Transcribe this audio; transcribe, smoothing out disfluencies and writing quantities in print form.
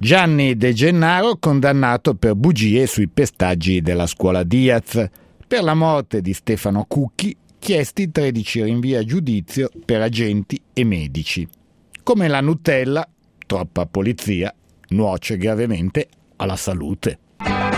Gianni De Gennaro condannato per bugie sui pestaggi della scuola Diaz. Per la morte di Stefano Cucchi chiesti 13 rinvii a giudizio per agenti e medici. Come la Nutella, troppa polizia nuoce gravemente alla salute.